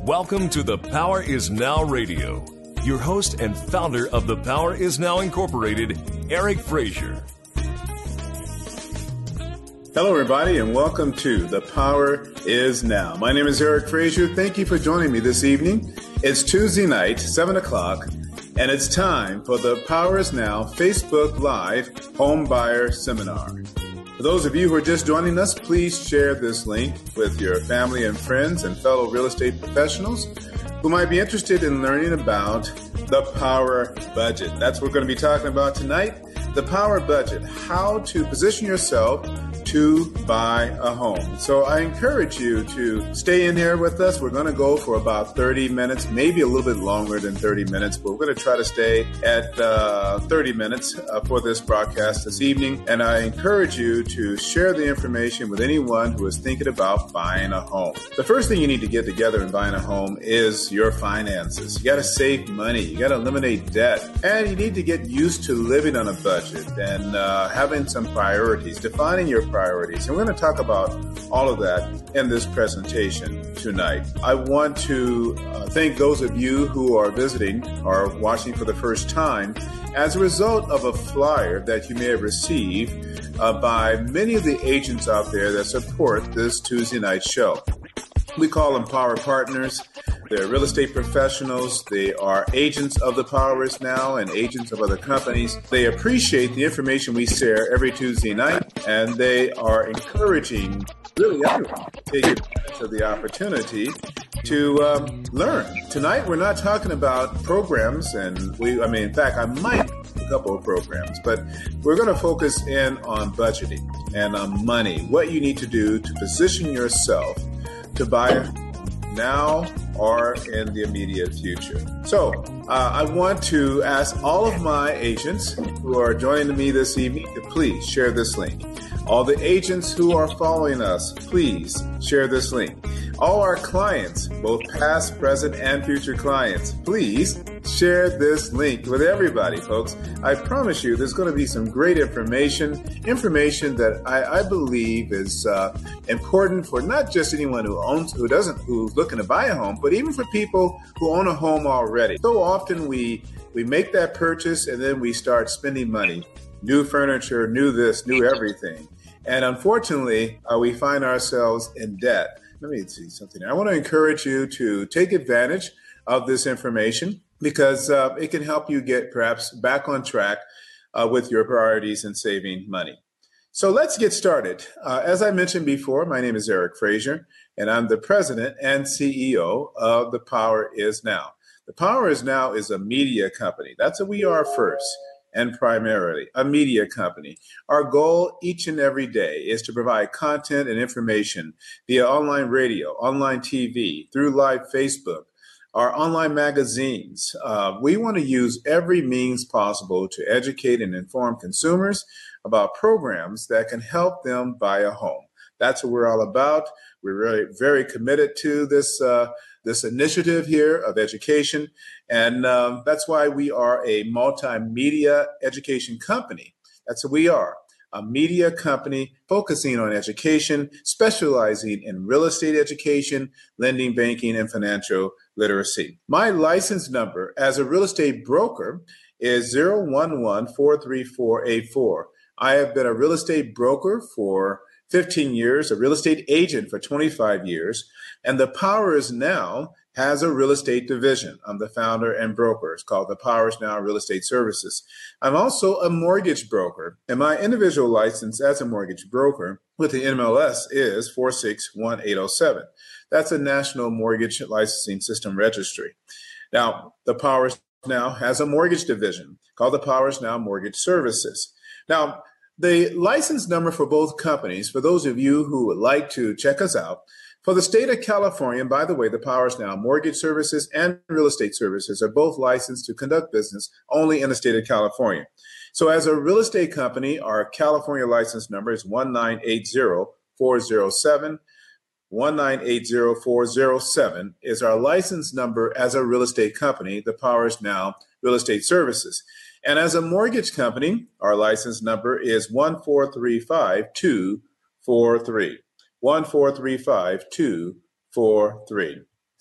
Welcome to the Power Is Now Radio. Your host and founder of the Power Is Now Incorporated, Eric Frazier. Hello, everybody, and welcome to The Power Is Now. My name is Eric Frazier. Thank you for joining me this evening. It's Tuesday night, 7 o'clock, and it's time for the Power Is Now Facebook Live Home Buyer Seminar. For those of you who are just joining us, please share this link with your family and friends and fellow real estate professionals who might be interested in learning about the Power Budget. That's what we're going to be talking about tonight. The Power Budget, how to position yourself to buy a home. So I encourage you to stay in here with us. We're going to go for about 30 minutes, maybe a little bit longer than 30 minutes, but we're going to try to stay at 30 minutes for this broadcast this evening. And I encourage you to share the information with anyone who is thinking about buying a home. The first thing you need to get together in buying a home is your finances. You got to save money. You got to eliminate debt. And you need to get used to living on a budget and having some priorities, defining your priorities. And we're going to talk about all of that in this presentation tonight. I want to thank those of you who are visiting or watching for the first time as a result of a flyer that you may have received by many of the agents out there that support this Tuesday night show. We call them Power Partners. They're real estate professionals. They are agents of the Power Is Now and agents of other companies. They appreciate the information we share every Tuesday night, and they are encouraging really everyone to take advantage of the opportunity to learn. Tonight, we're not talking about programs, and in fact, I might a couple of programs, but we're going to focus in on budgeting and on money, what you need to do to position yourself to buy now or in the immediate future. So I want to ask all of my agents who are joining me this evening to please share this link. All the agents who are following us, please share this link. All our clients, both past, present, and future clients, please share this link with everybody, folks. I promise you there's going to be some great information that I believe is important for not just anyone who's looking to buy a home, but even for people who own a home already. So often we make that purchase and then we start spending money, new furniture, new this, new everything. And unfortunately, we find ourselves in debt. Let me see something. I want to encourage you to take advantage of this information because it can help you get perhaps back on track with your priorities and saving money. So let's get started. As I mentioned before, my name is Eric Frazier, and I'm the president and CEO of The Power Is Now. The Power Is Now is a media company. That's what we are first and primarily, a media company. Our goal each and every day is to provide content and information via online radio, online TV, through live Facebook, our online magazines. We want to use every means possible to educate and inform consumers about programs that can help them buy a home. That's what we're all about. We're really very committed to this initiative here of education. And that's why we are a multimedia education company. That's what we are, a media company focusing on education, specializing in real estate education, lending, banking, and financial literacy. My license number as a real estate broker is 011-43484. I have been a real estate broker for 15 years, a real estate agent for 25 years, and the Power Is Now has a real estate division. I'm the founder and broker. It's called the Power Is Now Real Estate Services. I'm also a mortgage broker, and my individual license as a mortgage broker with the MLS is 461807. That's a national mortgage licensing system registry. Now, the Power Is Now has a mortgage division called the Power Is Now Mortgage Services. Now, the license number for both companies, for those of you who would like to check us out, for the state of California, and by the way, the Power Is Now Mortgage Services and Real Estate Services are both licensed to conduct business only in the state of California. So as a real estate company, our California license number is 1980407. 1980407 is our license number as a real estate company, the Power Is Now Real Estate Services. And as a mortgage company, our license number is 1435243. 1435243.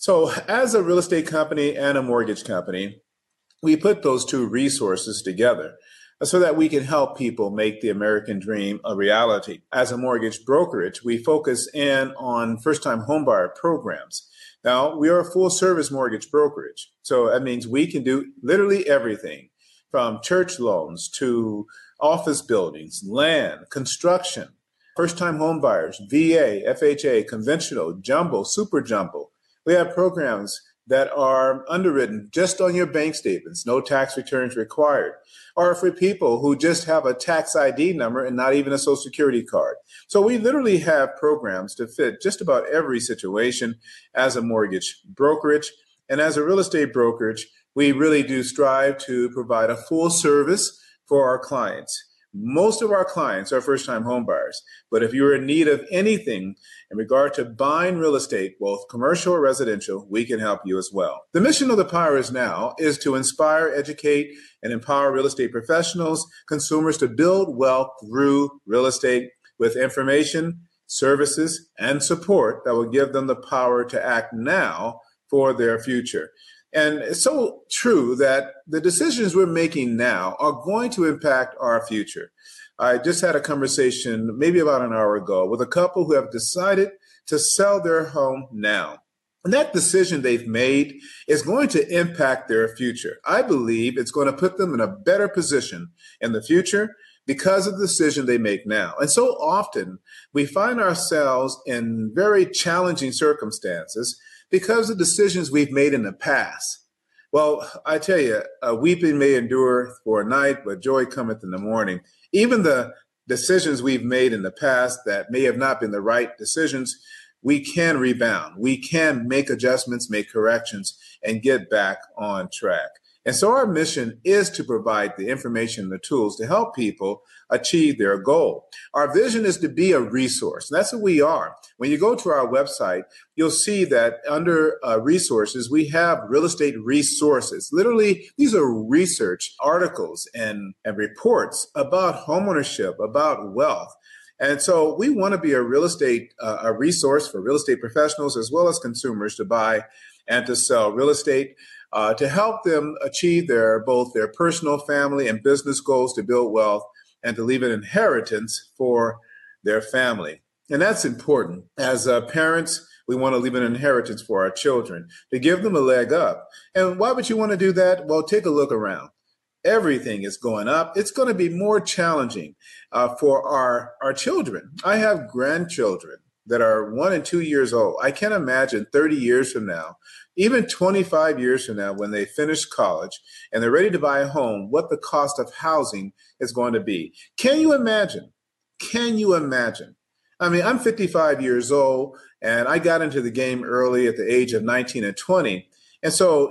So as a real estate company and a mortgage company, we put those two resources together so that we can help people make the American dream a reality. As a mortgage brokerage, we focus in on first-time homebuyer programs. Now, we are a full-service mortgage brokerage, so that means we can do literally everything from church loans to office buildings, land, construction, first-time homebuyers, VA, FHA, conventional, jumbo, super jumbo. We have programs that are underwritten just on your bank statements, no tax returns required, or for people who just have a tax ID number and not even a social security card. So we literally have programs to fit just about every situation as a mortgage brokerage. And as a real estate brokerage, we really do strive to provide a full service for our clients. Most of our clients are first-time homebuyers, but if you're in need of anything in regard to buying real estate, both commercial or residential, we can help you as well. The mission of The Power Is Now is to inspire, educate, and empower real estate professionals, consumers to build wealth through real estate with information, services, and support that will give them the power to act now for their future. And it's so true that the decisions we're making now are going to impact our future. I just had a conversation maybe about an hour ago with a couple who have decided to sell their home now. And that decision they've made is going to impact their future. I believe it's going to put them in a better position in the future because of the decision they make now. And so often we find ourselves in very challenging circumstances because of decisions we've made in the past. Well, I tell you, weeping may endure for a night, but joy cometh in the morning. Even the decisions we've made in the past that may have not been the right decisions, we can rebound. We can make adjustments, make corrections, and get back on track. And so our mission is to provide the information, the tools to help people achieve their goal. Our vision is to be a resource. That's what we are. When you go to our website, you'll see that under resources, we have real estate resources. Literally, these are research articles and reports about homeownership, about wealth. And so we want to be a real estate, a resource for real estate professionals as well as consumers to buy and to sell real estate. To help them achieve both their personal, family, and business goals to build wealth and to leave an inheritance for their family. And that's important. As parents, we want to leave an inheritance for our children, to give them a leg up. And why would you want to do that? Well, take a look around. Everything is going up. It's going to be more challenging for our children. I have grandchildren that are 1 and 2 years old. I can't imagine 30 years from now, even 25 years from now, when they finish college and they're ready to buy a home, what the cost of housing is going to be. Can you imagine? Can you imagine? I mean, I'm 55 years old and I got into the game early at the age of 19 and 20. And so,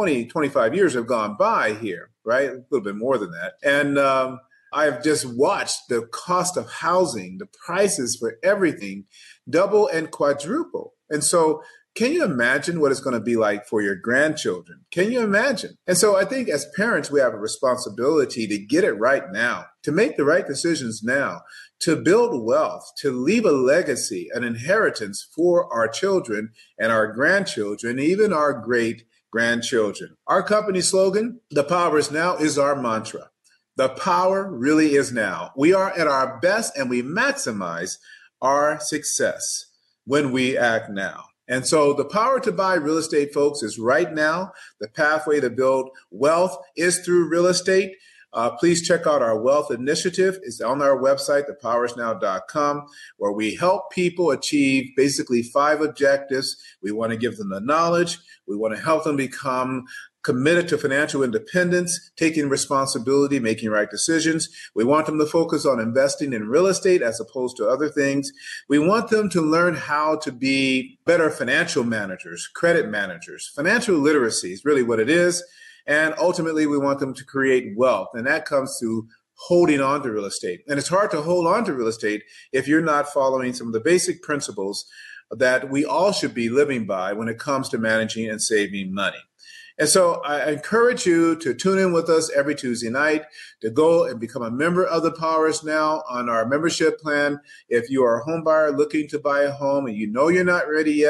25 years have gone by here, right? A little bit more than that. And I've just watched the cost of housing, the prices for everything double and quadruple. And so can you imagine what it's going to be like for your grandchildren? Can you imagine? And so I think as parents, we have a responsibility to get it right now, to make the right decisions now, to build wealth, to leave a legacy, an inheritance for our children and our grandchildren, even our great grandchildren. Our company slogan, The Power Is Now, is our mantra. The power really is now. We are at our best and we maximize our success when we act now. And so the power to buy real estate, folks, is right now. The pathway to build wealth is through real estate. Please check out our wealth initiative. It's on our website, thepowerisnow.com, where we help people achieve basically 5 objectives. We want to give them the knowledge. We want to help them become committed to financial independence, taking responsibility, making right decisions. We want them to focus on investing in real estate as opposed to other things. We want them to learn how to be better financial managers, credit managers. Financial literacy is really what it is. And ultimately, we want them to create wealth. And that comes through holding on to real estate. And it's hard to hold on to real estate if you're not following some of the basic principles that we all should be living by when it comes to managing and saving money. And so I encourage you to tune in with us every Tuesday night, to go and become a member of The Power Is Now on our membership plan. If you are a home buyer looking to buy a home and you know you're not ready yet,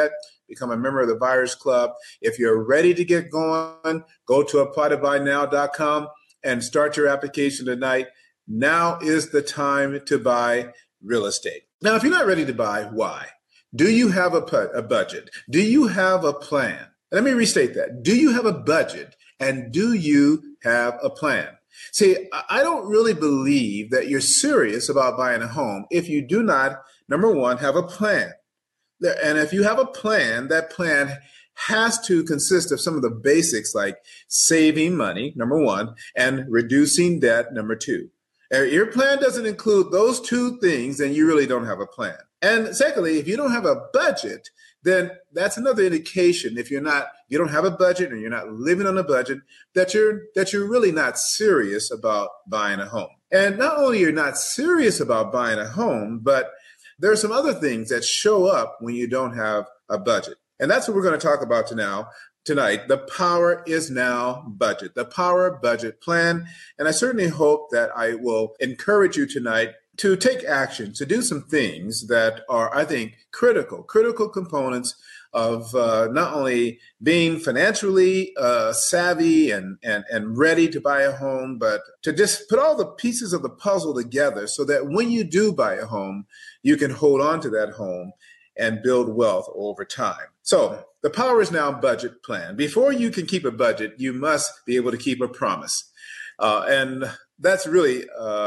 become a member of the Buyers Club. If you're ready to get going, go to applytobuynow.com and start your application tonight. Now is the time to buy real estate. Now, if you're not ready to buy, why? Do you have a budget? Do you have a plan? Let me restate that. Do you have a budget and do you have a plan? See, I don't really believe that you're serious about buying a home if you do not, number one, have a plan. And if you have a plan, that plan has to consist of some of the basics like saving money, number one, and reducing debt, number two. If your plan doesn't include those two things, then you really don't have a plan. And secondly, if you don't have a budget, then that's another indication if you don't have a budget or you're not living on a budget, that you're really not serious about buying a home. And not only you're not serious about buying a home, but there are some other things that show up when you don't have a budget. And that's what we're going to talk about tonight, the Power is Now budget, the Power Budget Plan. And I certainly hope that I will encourage you tonight to take action, to do some things that are, I think, critical components of not only being financially savvy and ready to buy a home, but to just put all the pieces of the puzzle together so that when you do buy a home, you can hold on to that home and build wealth over time. So the Power is Now budget plan. Before you can keep a budget, you must be able to keep a promise. And that's really,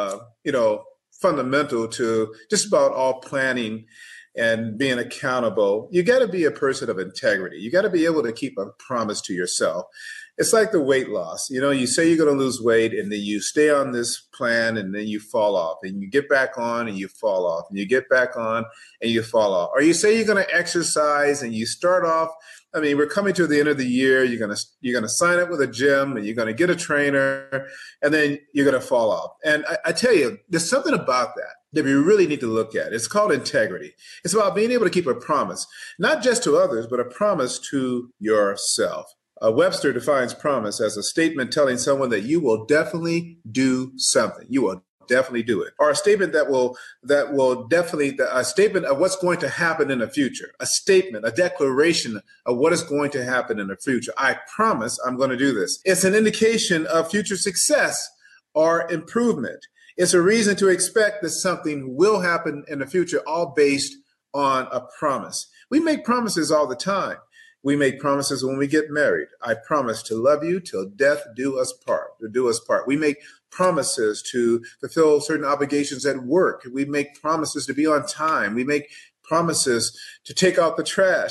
fundamental to just about all planning and being accountable. You got to be a person of integrity. You got to be able to keep a promise to yourself. It's like the weight loss. You say you're going to lose weight and then you stay on this plan and then you fall off and you get back on and you fall off and you get back on and you fall off. Or you say you're going to exercise and you start off. I mean, we're coming to the end of the year. You're going to sign up with a gym and you're going to get a trainer and then you're going to fall off. And I tell you, there's something about that we really need to look at. It's called integrity. It's about being able to keep a promise, not just to others, but a promise to yourself. Webster defines promise as a statement telling someone that you will definitely do something. You will definitely do it. Or a statement a statement of what's going to happen in the future. A statement, a declaration of what is going to happen in the future. I promise I'm going to do this. It's an indication of future success or improvement. It's a reason to expect that something will happen in the future, all based on a promise. We make promises all the time. We make promises when we get married. I promise to love you till death do us part. We make promises to fulfill certain obligations at work. We make promises to be on time. We make promises to take out the trash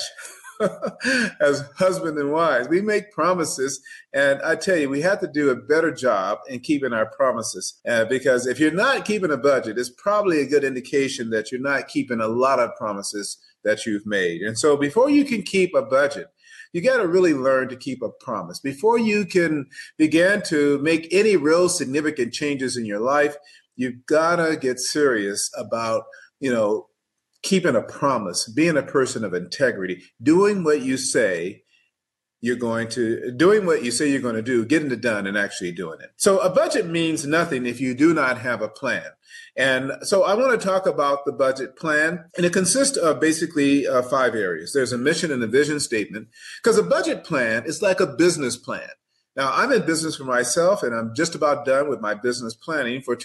as husband and wives. We make promises. And I tell you, we have to do a better job in keeping our promises. Because if you're not keeping a budget, it's probably a good indication that you're not keeping a lot of promises that you've made. And so before you can keep a budget, you got to really learn to keep a promise. Before you can begin to make any real significant changes in your life, you've got to get serious about, keeping a promise, being a person of integrity, doing what you say you're going to do, getting it done and actually doing it. So a budget means nothing if you do not have a plan. And so I want to talk about the budget plan, and it consists of basically 5 areas. There's a mission and a vision statement, because a budget plan is like a business plan. Now, I'm in business for myself, and I'm just about done with my business planning for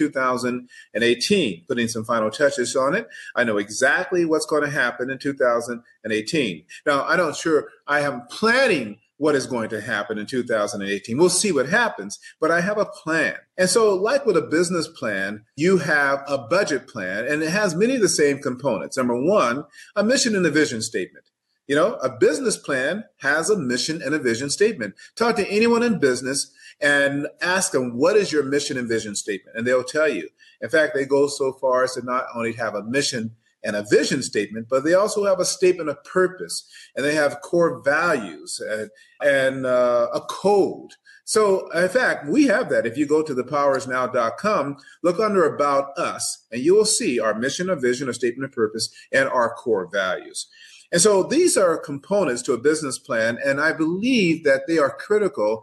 2018, putting some final touches on it. I know exactly what's going to happen in 2018. Now, I am planning what is going to happen in 2018. We'll see what happens, but I have a plan. And so like with a business plan, you have a budget plan, and it has many of the same components. Number one, a mission and a vision statement. A business plan has a mission and a vision statement. Talk to anyone in business and ask them, what is your mission and vision statement? And they'll tell you. In fact, they go so far as to not only have a mission and a vision statement, but they also have a statement of purpose, and they have core values and a code. So in fact, we have that. If you go to thepowerisnow.com, look under About Us, and you will see our mission, a vision, a statement of purpose, and our core values. And so these are components to a business plan, and I believe that they are critical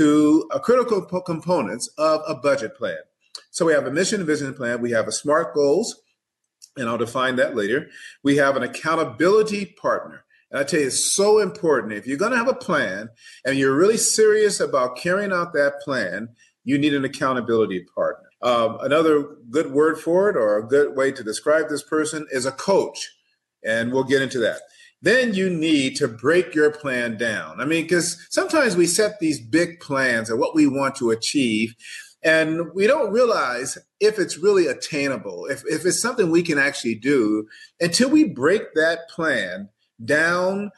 components of a budget plan. So we have a mission and vision plan. We have a SMART goals, and I'll define that later. We have an accountability partner, And I tell you, it's so important. If you're going to have a plan and you're really serious about carrying out that plan, you need an accountability partner. Another good word for it, or a good way to describe this person, is a coach. And we'll get into that. Then you need to break your plan down. I mean, because sometimes we set these big plans of what we want to achieve, and we don't realize if it's really attainable, if it's something we can actually do until we break that plan down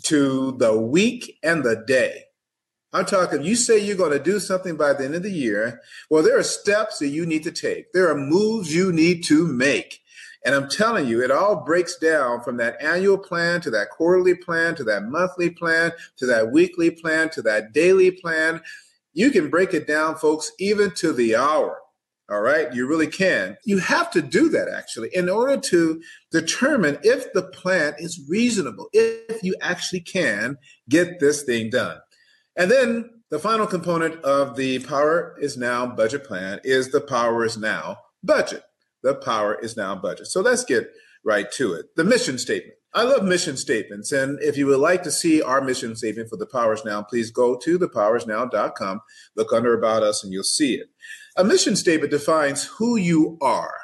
to the week and the day. I'm talking, you say you're going to do something by the end of the year. Well, there are steps that you need to take. There are moves you need to make. And I'm telling you, it all breaks down from that annual plan to that quarterly plan, to that monthly plan, to that weekly plan, to that daily plan. You can break it down, folks, even to the hour. All right. You really can. You have to do that, actually, in order to determine if the plan is reasonable, if you actually can get this thing done. And then the final component of the Power is Now budget plan is the Power is Now budget. The Power is Now budget. So let's get right to it. The mission statement. I love mission statements. And if you would like to see our mission statement for the Power is Now, please go to thepowerisnow.com, look under About Us, and you'll see it. A mission statement defines who you are.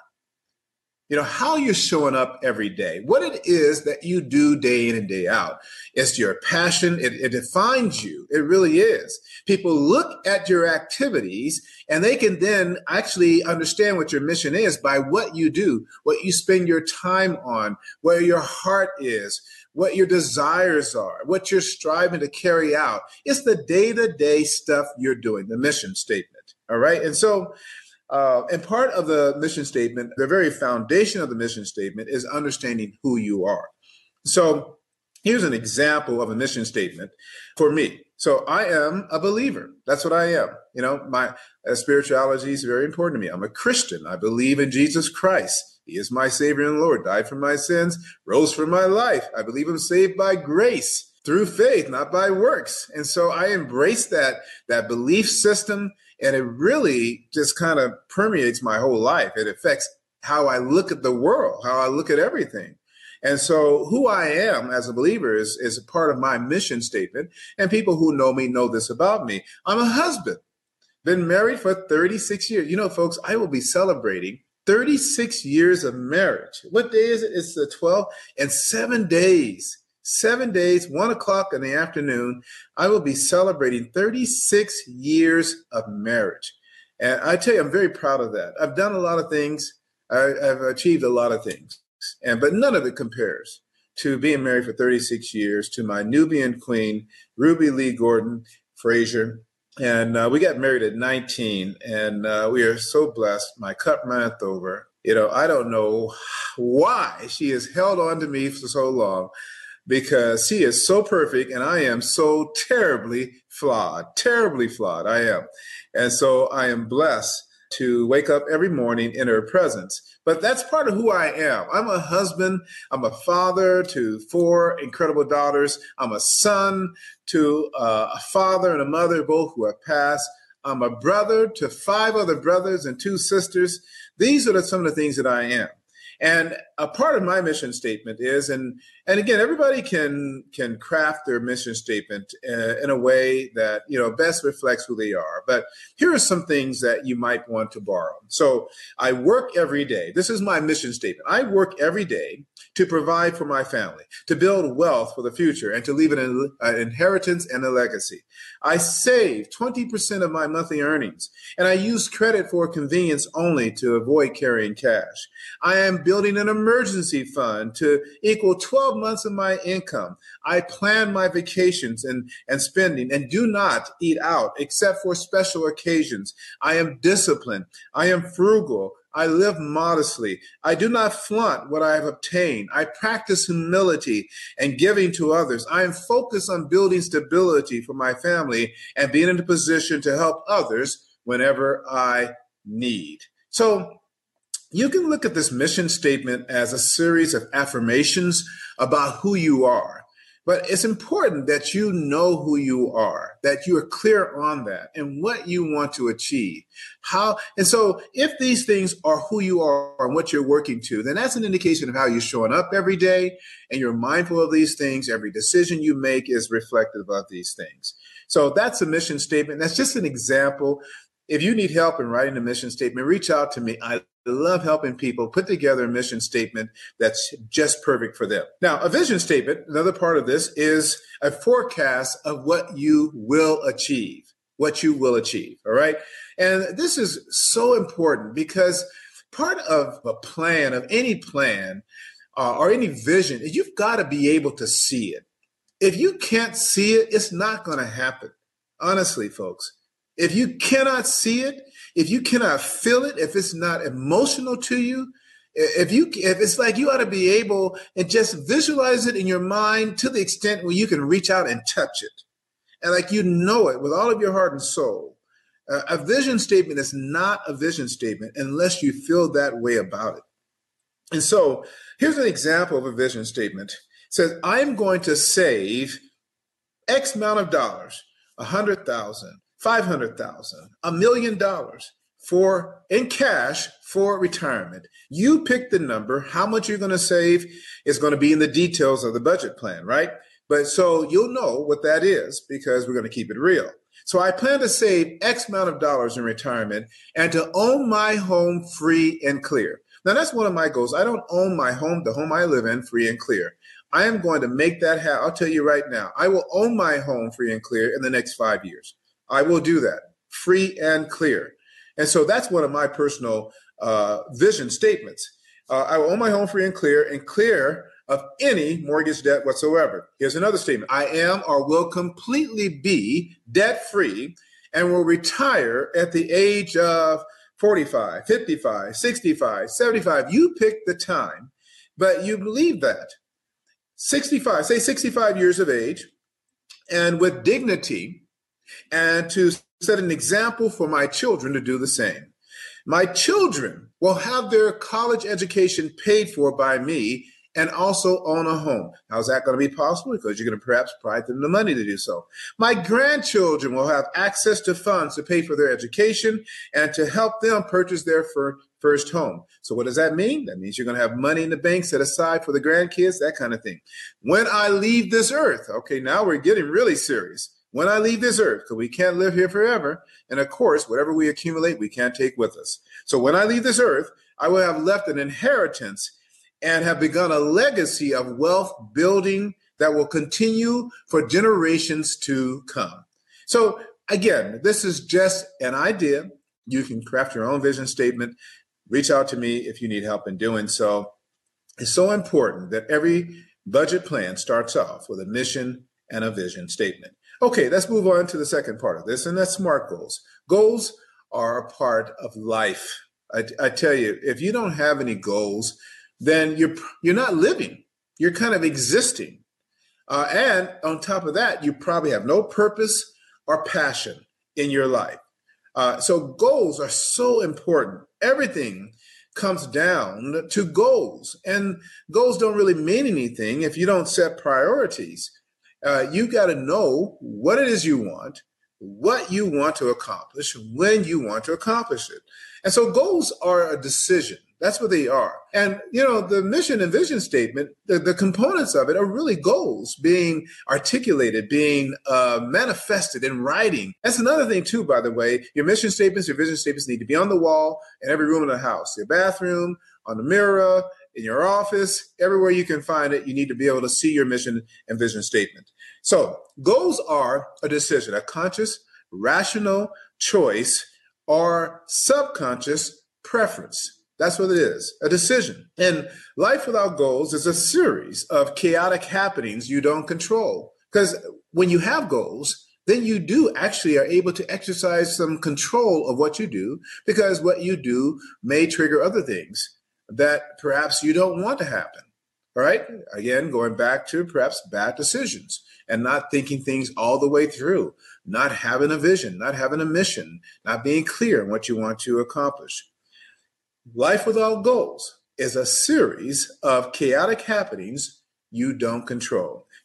You know, how you're showing up every day, what it is that you do day in and day out. It's your passion. It defines you. It really is. People look at your activities and they can then actually understand what your mission is by what you do, what you spend your time on, where your heart is, what your desires are, what you're striving to carry out. It's the day-to-day stuff you're doing, the mission statement. All right. And so, and part of the mission statement, the very foundation of the mission statement, is understanding who you are. So here's an example of a mission statement for me. So I am a believer. That's what I am. You know, my spirituality is very important to me. I'm a Christian. I believe in Jesus Christ. He is my Savior and Lord, died for my sins, rose for my life. I believe I'm saved by grace through faith, not by works. And so I embrace that belief system. And it really just kind of permeates my whole life. It affects how I look at the world, how I look at everything. And so who I am as a believer is a part of my mission statement. And people who know me know this about me. I'm a husband, been married for 36 years. You know, folks, I will be celebrating 36 years of marriage. What day is it? It's the 12th. And 7 days. 7 days, 1 o'clock in the afternoon, I will be celebrating 36 years of marriage. And I tell you, I'm very proud of that. I've done a lot of things. I've achieved a lot of things, but none of it compares to being married for 36 years to my Nubian queen, Ruby Lee Gordon Frazier. And we got married at 19, and we are so blessed. My cup runneth over. You know, I don't know why she has held on to me for so long, because she is so perfect and I am so terribly flawed I am. And so I am blessed to wake up every morning in her presence. But that's part of who I am. I'm a husband. I'm a father to 4 incredible daughters. I'm a son to a father and a mother, both who have passed. I'm a brother to 5 other brothers and 2 sisters. These are some of the things that I am. And a part of my mission statement is, and again, everybody can craft their mission statement in a way that, you know, best reflects who they are. But here are some things that you might want to borrow. So I work every day. This is my mission statement. I work every day to provide for my family, to build wealth for the future, and to leave an inheritance and a legacy. I save 20% of my monthly earnings, and I use credit for convenience only to avoid carrying cash. I am building an emergency fund to equal 12 months of my income. I plan my vacations and spending and do not eat out except for special occasions. I am disciplined. I am frugal. I live modestly. I do not flaunt what I have obtained. I practice humility and giving to others. I am focused on building stability for my family and being in a position to help others whenever I need. So you can look at this mission statement as a series of affirmations about who you are. But it's important that you know who you are, that you are clear on that and what you want to achieve. And so if these things are who you are and what you're working to, then that's an indication of how you're showing up every day and you're mindful of these things. Every decision you make is reflective of these things. So that's a mission statement. That's just an example. If you need help in writing a mission statement, reach out to me. I love helping people put together a mission statement that's just perfect for them. Now, a vision statement, another part of this, is a forecast of what you will achieve, all right? And this is so important because part of a plan, of any plan or any vision, is you've got to be able to see it. If you can't see it, it's not going to happen. Honestly, folks. If you cannot see it, if you cannot feel it, if it's not emotional to you, if it's like you ought to be able and just visualize it in your mind to the extent where you can reach out and touch it. And like you know it with all of your heart and soul. A vision statement is not a vision statement unless you feel that way about it. And so here's an example of a vision statement. It says, I'm going to save X amount of dollars, 100,000. $500,000, $1 million in cash for retirement. You pick the number. How much you're going to save is going to be in the details of the budget plan, right? But so you'll know what that is because we're going to keep it real. So I plan to save X amount of dollars in retirement and to own my home free and clear. Now that's one of my goals. I don't own my home, the home I live in, free and clear. I am going to make that happen. I'll tell you right now, I will own my home free and clear in the next 5 years. I will do that, free and clear. And so that's one of my personal vision statements. I will own my home free and clear of any mortgage debt whatsoever. Here's another statement. I am or will completely be debt free and will retire at the age of 45, 55, 65, 75. You pick the time, but you believe that. 65, say 65 years of age, and with dignity, and to set an example for my children to do the same. My children will have their college education paid for by me and also own a home. How's that going to be possible? Because you're going to perhaps provide them the money to do so. My grandchildren will have access to funds to pay for their education and to help them purchase their first home. So what does that mean? That means you're going to have money in the bank set aside for the grandkids, that kind of thing. When I leave this earth, okay, now we're getting really serious. When I leave this earth, because we can't live here forever. And of course, whatever we accumulate, we can't take with us. So when I leave this earth, I will have left an inheritance and have begun a legacy of wealth building that will continue for generations to come. So again, this is just an idea. You can craft your own vision statement. Reach out to me if you need help in doing so. It's so important that every budget plan starts off with a mission and a vision statement. Okay, let's move on to the second part of this, and that's SMART goals. Goals are a part of life. I tell you, if you don't have any goals, then you're not living. You're kind of existing. And on top of that, you probably have no purpose or passion in your life. So goals are so important. Everything comes down to goals, and goals don't really mean anything if you don't set priorities. You got to know what it is you want, what you want to accomplish, when you want to accomplish it. And so goals are a decision. That's what they are. And, the mission and vision statement, the components of it are really goals being articulated, being manifested in writing. That's another thing, too, by the way. Your mission statements, your vision statements need to be on the wall in every room in the house, your bathroom, on the mirror, in your office, everywhere you can find it. You need to be able to see your mission and vision statement. So goals are a decision, a conscious, rational choice or subconscious preference. That's what it is, a decision. And life without goals is a series of chaotic happenings you don't control. Because when you have goals, then you do actually are able to exercise some control of what you do, because what you do may trigger other things that perhaps you don't want to happen. All right. Again, going back to perhaps bad decisions and not thinking things all the way through, not having a vision, not having a mission, not being clear on what you want to accomplish. Life without goals is a series of chaotic happenings you don't control.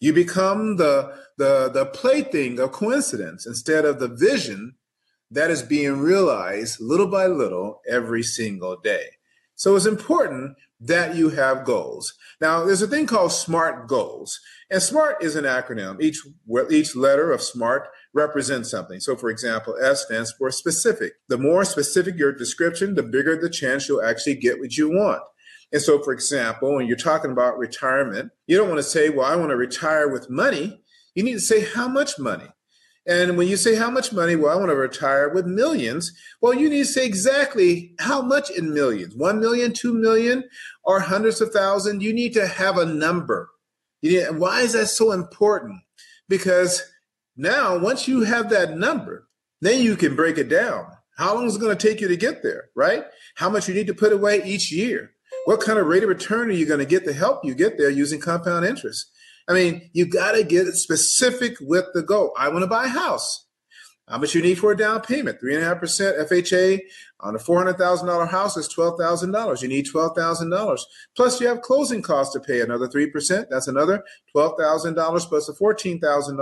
You become the plaything of coincidence instead of the vision that is being realized little by little every single day. So it's important that you have goals. Now, there's a thing called SMART goals, and SMART is an acronym. Each letter of SMART represents something. So, for example, S stands for specific. The more specific your description, the bigger the chance you'll actually get what you want. And so, for example, when you're talking about retirement, you don't want to say, well, I want to retire with money. You need to say how much money. And when you say how much money, well, I want to retire with millions. Well, you need to say exactly how much in millions, 1 million, 2 million, or hundreds of thousands. You need to have a number. Why is that so important? Because now, once you have that number, then you can break it down. How long is it going to take you to get there, right? How much you need to put away each year? What kind of rate of return are you going to get to help you get there using compound interest? I mean, you got to get specific with the goal. I want to buy a house. How much you need for a down payment? 3.5% FHA on a $400,000 house is $12,000. You need $12,000. Plus you have closing costs to pay, another 3%. That's another $12,000 plus the $14,000.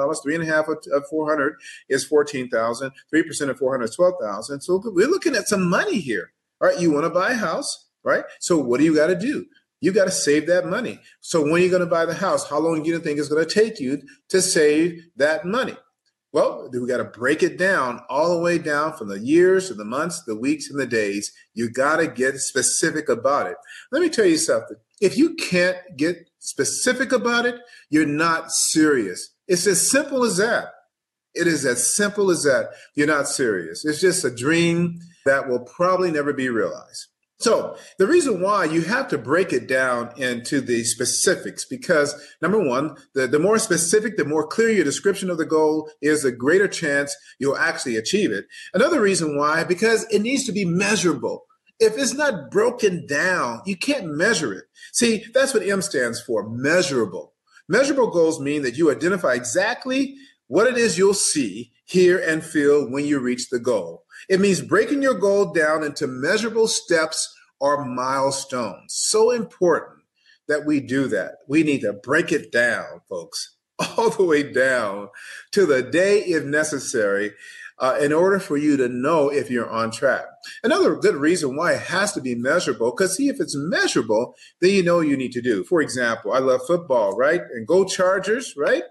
3.5 of 400 is $14,000. 3% of 400 is $12,000. So we're looking at some money here. All right, you want to buy a house, right? So what do you got to do? You got to save that money. So when are you going to buy the house? How long do you think it's going to take you to save that money? Well, we got to break it down all the way down from the years to the months, the weeks, and the days. You got to get specific about it. Let me tell you something. If you can't get specific about it, you're not serious. It's as simple as that. It is as simple as that. You're not serious. It's just a dream that will probably never be realized. So the reason why you have to break it down into the specifics, because number one, the more specific, the more clear your description of the goal is, the greater chance you'll actually achieve it. Another reason why, because it needs to be measurable. If it's not broken down, you can't measure it. See, that's what M stands for, measurable. Measurable goals mean that you identify exactly what it is you'll see, hear, and feel when you reach the goal. It means breaking your goal down into measurable steps or milestones. So important that we do that. We need to break it down, folks, all the way down to the day if necessary, in order for you to know if you're on track. Another good reason why it has to be measurable, because see, if it's measurable, then you know what you need to do. For example, I love football, right? And go Chargers, right?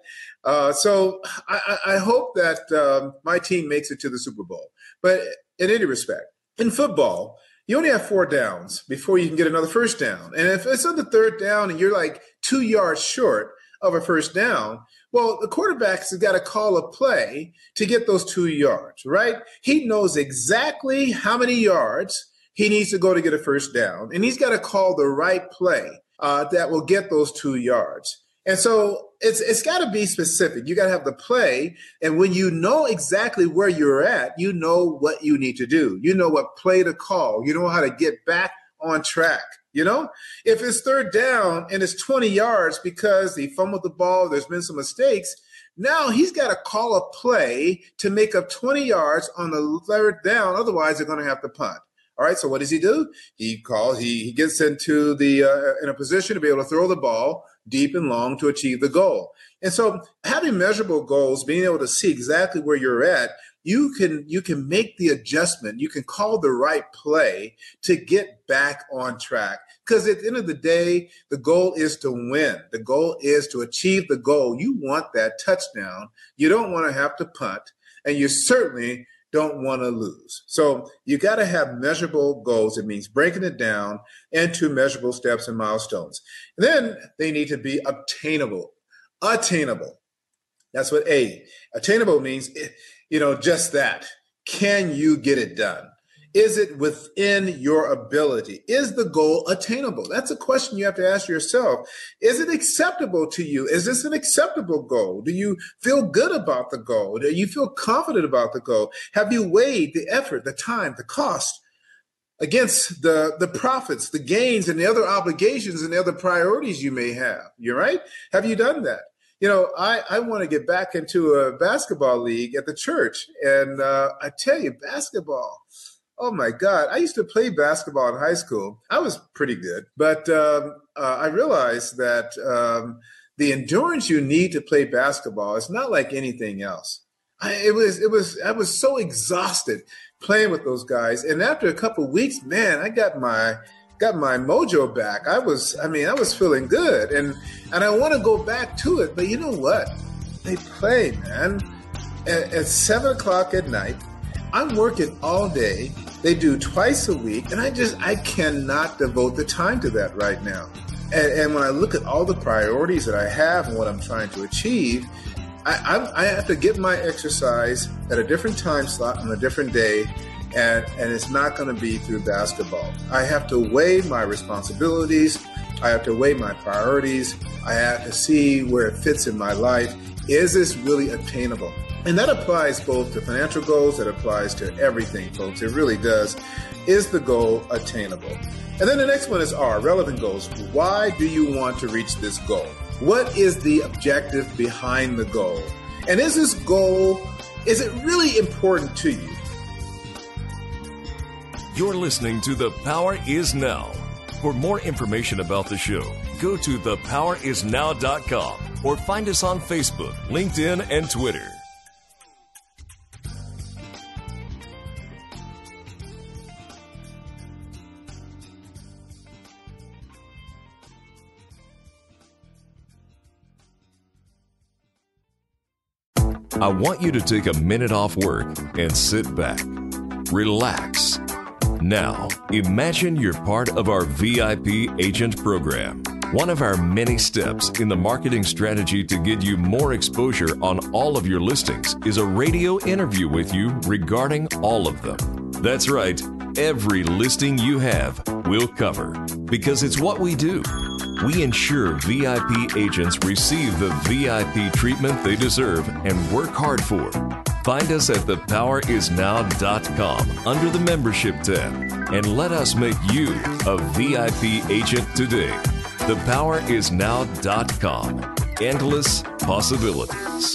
So I hope that my team makes it to the Super Bowl. But in any respect, in football, you only have 4 downs before you can get another first down. And if it's on the 3rd down and you're like 2 yards short of a first down, well, the quarterback has got to call a play to get those 2 yards, right? He knows exactly how many yards he needs to go to get a first down. And he's got to call the right play that will get those 2 yards. And so it's got to be specific. You got to have the play. And when you know exactly where you're at, you know what you need to do. You know what play to call. You know how to get back on track. You know, if it's 3rd down and it's 20 yards because he fumbled the ball, there's been some mistakes. Now he's got to call a play to make up 20 yards on the 3rd down. Otherwise, they're going to have to punt. All right. So what does he do? He gets into in a position to be able to throw the ball deep and long to achieve the goal. And so having measurable goals, being able to see exactly where you're at, you can make the adjustment. You can call the right play to get back on track. Because at the end of the day, the goal is to win. The goal is to achieve the goal. You want that touchdown. You don't want to have to punt, and you certainly don't want to lose. So you got to have measurable goals. It means breaking it down into measurable steps and milestones. And then they need to be obtainable. Attainable. That's what attainable means. Just that. Can you get it done? Is it within your ability? Is the goal attainable? That's a question you have to ask yourself. Is it acceptable to you? Is this an acceptable goal? Do you feel good about the goal? Do you feel confident about the goal? Have you weighed the effort, the time, the cost against the profits, the gains, and the other obligations and the other priorities you may have? You're right. Have you done that? I want to get back into a basketball league at the church. And I tell you, basketball, oh my God, I used to play basketball in high school. I was pretty good. But I realized that the endurance you need to play basketball is not like anything else. I was so exhausted playing with those guys. And after a couple of weeks, man, I got my mojo back. I was feeling good. And I want to go back to it. But you know what? They play, man. At 7 o'clock at night, I'm working all day. They do twice a week. And I cannot devote the time to that right now. And when I look at all the priorities that I have and what I'm trying to achieve, I have to get my exercise at a different time slot on a different day, and it's not going to be through basketball. I have to weigh my responsibilities. I have to weigh my priorities. I have to see where it fits in my life. Is this really attainable? And that applies both to financial goals. That applies to everything, folks. It really does. Is the goal attainable? And then the next one is R, relevant goals. Why do you want to reach this goal? What is the objective behind the goal? And is this goal, is it really important to you? You're listening to The Power Is Now. For more information about the show, go to thepowerisnow.com or find us on Facebook, LinkedIn, and Twitter. I want you to take a minute off work and sit back. Relax. Now, imagine you're part of our VIP Agent Program. One of our many steps in the marketing strategy to get you more exposure on all of your listings is a radio interview with you regarding all of them. That's right, every listing you have, we'll cover, because it's what we do. We ensure VIP agents receive the VIP treatment they deserve and work hard for. Find us at thepowerisnow.com under the membership tab and let us make you a VIP agent today. Thepowerisnow.com. Endless possibilities.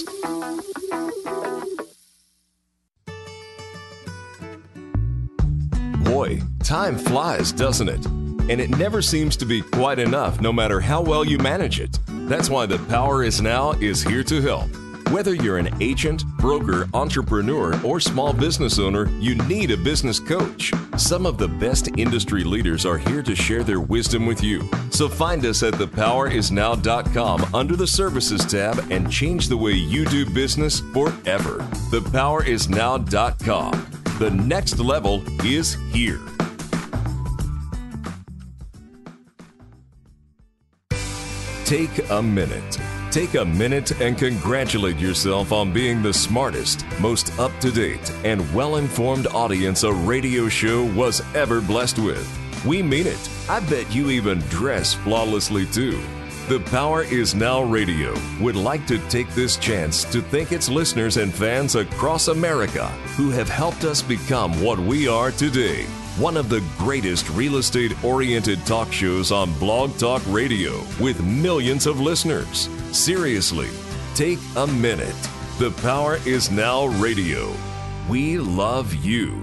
Boy, time flies, doesn't it? And it never seems to be quite enough, no matter how well you manage it. That's why The Power Is Now is here to help. Whether you're an agent, broker, entrepreneur, or small business owner, you need a business coach. Some of the best industry leaders are here to share their wisdom with you. So find us at thepowerisnow.com under the Services tab and change the way you do business forever. Thepowerisnow.com. The next level is here. Take a minute. Take a minute and congratulate yourself on being the smartest, most up-to-date, and well-informed audience a radio show was ever blessed with. We mean it. I bet you even dress flawlessly too. The Power Is Now Radio would like to take this chance to thank its listeners and fans across America who have helped us become what we are today. One of the greatest real estate-oriented talk shows on Blog Talk Radio with millions of listeners. Seriously, take a minute. The Power Is Now Radio. We love you.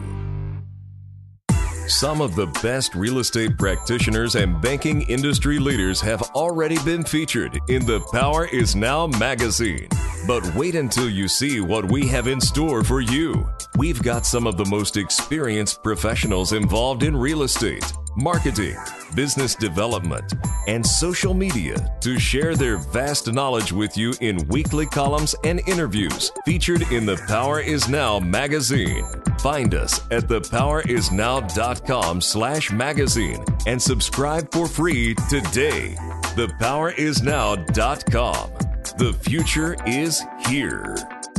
Some of the best real estate practitioners and banking industry leaders have already been featured in the Power Is Now magazine. But wait until you see what we have in store for you. We've got some of the most experienced professionals involved in real estate, marketing, business development, and social media to share their vast knowledge with you in weekly columns and interviews featured in the Power Is Now magazine. Find us at thepowerisnow.com/magazine and subscribe for free today. Thepowerisnow.com. The future is here.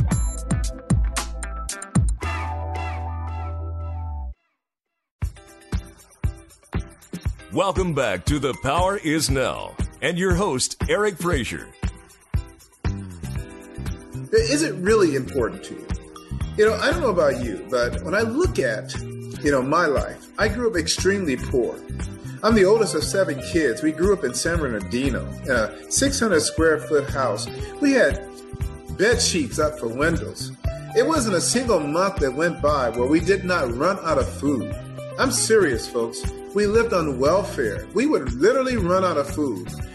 Welcome back to The Power Is Now and your host, Eric Frazier. Is it really important to you? I don't know about you, but when I look at, my life, I grew up extremely poor. I'm the oldest of 7 kids. We grew up in San Bernardino in a 600 square foot house. We had bed sheets up for windows. It wasn't a single month that went by where we did not run out of food. I'm serious, folks. We lived on welfare. We would literally run out of food.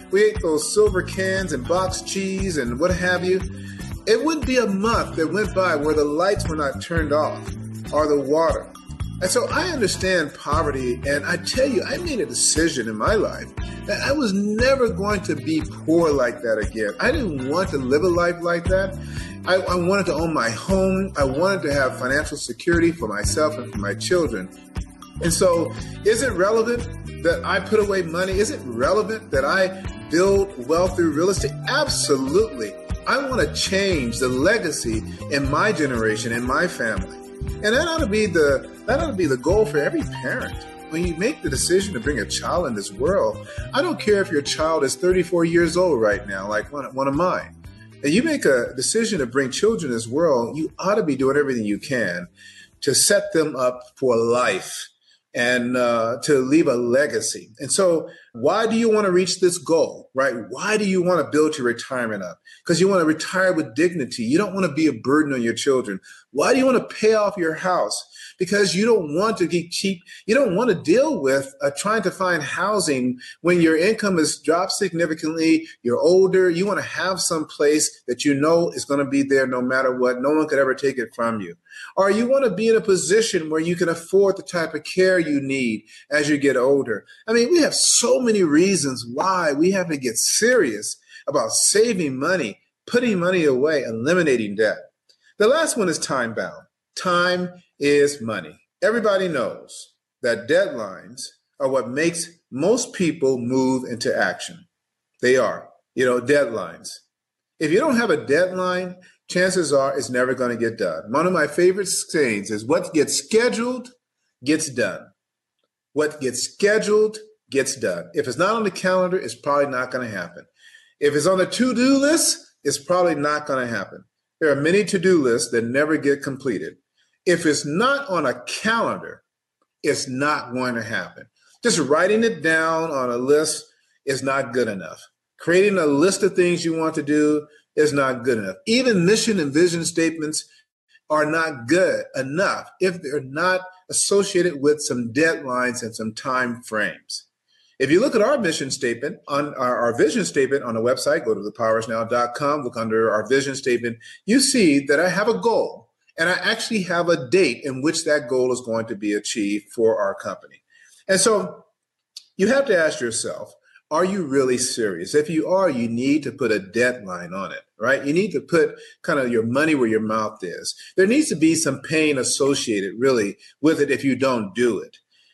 we ate those silver cans and boxed cheese and what have you, it wouldn't be a month that went by where the lights were not turned off or the water. And so I understand poverty, and I tell you, I made a decision in my life that I was never going to be poor like that again. I didn't want to live a life like that. I wanted to own my home. I wanted to have financial security for myself and for my children. And so is it relevant that I put away money? Is it relevant that I build wealth through real estate? Absolutely. I want to change the legacy in my generation, in my family. And that ought to be the goal for every parent. When you make the decision to bring a child in this world, I don't care if your child is 34 years old right now, like one of mine. And you make a decision to bring children in this world, you ought to be doing everything you can to set them up for life and to leave a legacy. And so why do you want to reach this goal, right? Why do you want to build your retirement up? Because you want to retire with dignity. You don't want to be a burden on your children. Why do you want to pay off your house? Because you don't want to get cheap. You don't want to deal with trying to find housing when your income has dropped significantly. You're older. You want to have some place that you know is going to be there no matter what. No one could ever take it from you. Or you want to be in a position where you can afford the type of care you need as you get older. I mean, we have so many reasons why we have to get serious about saving money, putting money away, eliminating debt. The last one is time bound. Time is money. Everybody knows that deadlines are what makes most people move into action. They are, deadlines. If you don't have a deadline, chances are it's never going to get done. One of my favorite sayings is what gets scheduled gets done. What gets scheduled gets done. If it's not on the calendar, it's probably not going to happen. If it's on the to-do list, it's probably not going to happen. There are many to-do lists that never get completed. If it's not on a calendar, it's not going to happen. Just writing it down on a list is not good enough. Creating a list of things you want to do is not good enough. Even mission and vision statements are not good enough if they're not associated with some deadlines and some time frames. If you look at our mission statement on our vision statement on the website, go to thepowerisnow.com, look under our vision statement, you see that I have a goal. And I actually have a date in which that goal is going to be achieved for our company. And so you have to ask yourself, are you really serious? If you are, you need to put a deadline on it, right? You need to put kind of your money where your mouth is. There needs to be some pain associated really with it if you don't do it.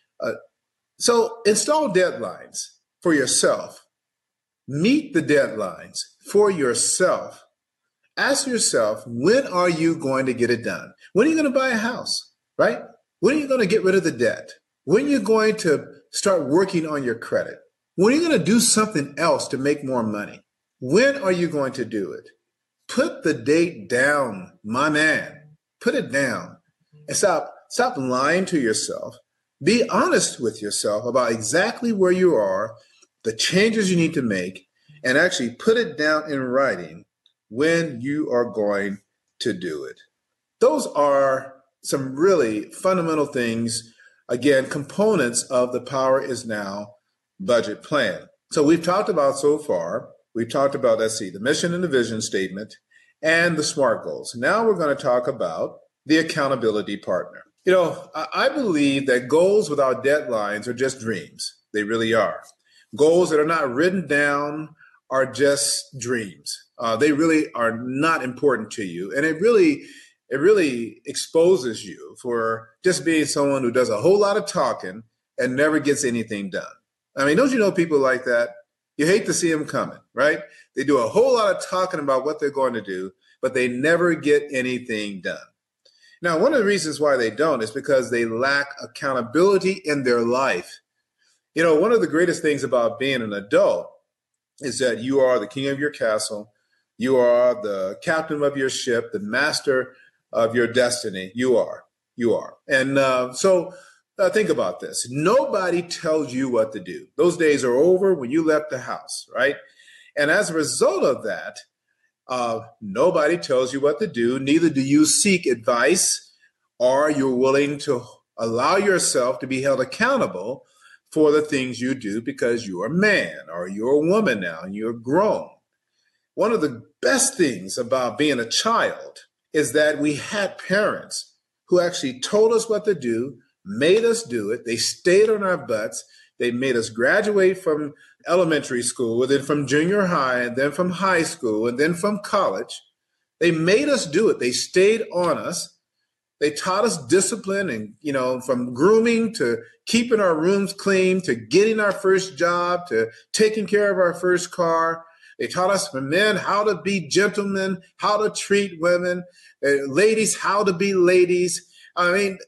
So install deadlines for yourself. Meet the deadlines for yourself. Ask yourself, when are you going to get it done? When are you going to buy a house, right? When are you going to get rid of the debt? When are you going to start working on your credit? When are you going to do something else to make more money? When are you going to do it? Put the date down, my man. Put it down and stop lying to yourself. Be honest with yourself about exactly where you are, the changes you need to make, and actually put it down in writing when you are going to do it. Those are some really fundamental things, again, components of the Power is Now budget plan. So we've talked about the mission and the vision statement and the SMART goals. Now we're going to talk about the accountability partner. I believe that goals without deadlines are just dreams. They really are. Goals that are not written down are just dreams. They really are not important to you. And it really exposes you for just being someone who does a whole lot of talking and never gets anything done. I mean, don't you know people like that? You hate to see them coming, right? They do a whole lot of talking about what they're going to do, but they never get anything done. Now, one of the reasons why they don't is because they lack accountability in their life. One of the greatest things about being an adult is that you are the king of your castle. You are the captain of your ship, the master of your destiny. You are. And so think about this. Nobody tells you what to do. Those days are over when you left the house, right? And as a result of that, nobody tells you what to do. Neither do you seek advice, or you're willing to allow yourself to be held accountable for the things you do because you're a man or you're a woman now and you're grown. One of the best things about being a child is that we had parents who actually told us what to do, made us do it. They stayed on our butts. They made us graduate from elementary school, and then from junior high, and then from high school, and then from college. They made us do it. They stayed on us. They taught us discipline and, from grooming to keeping our rooms clean, to getting our first job, to taking care of our first car. They taught us for men how to be gentlemen, how to treat women, ladies, how to be ladies. I mean,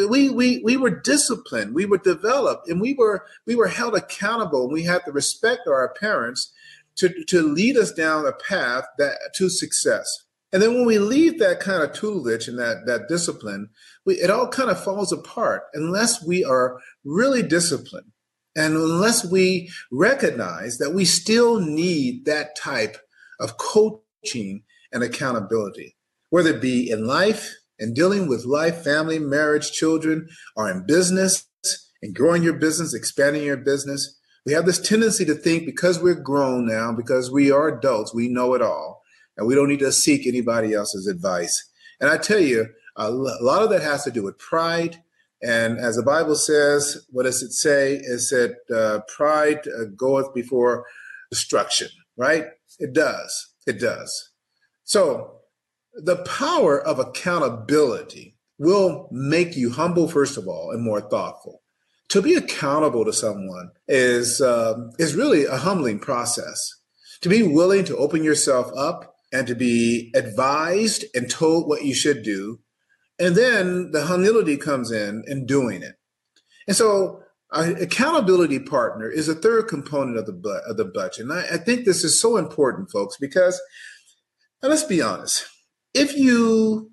we were disciplined, we were developed, and we were held accountable. We had to respect our parents to lead us down a path to success. And then when we leave that kind of tutelage and that discipline, it all kind of falls apart unless we are really disciplined and unless we recognize that we still need that type of coaching and accountability, whether it be in life and dealing with life, family, marriage, children, or in business and growing your business, expanding your business. We have this tendency to think because we're grown now, because we are adults, we know it all. And we don't need to seek anybody else's advice. And I tell you, a lot of that has to do with pride. And as the Bible says, what does it say? It said, pride goeth before destruction, right? It does. It does. So the power of accountability will make you humble, first of all, and more thoughtful. To be accountable to someone is really a humbling process. To be willing to open yourself up and to be advised and told what you should do. And then the humility comes in doing it. And so an accountability partner is a third component of the budget. And I think this is so important, folks, because let's be honest. If you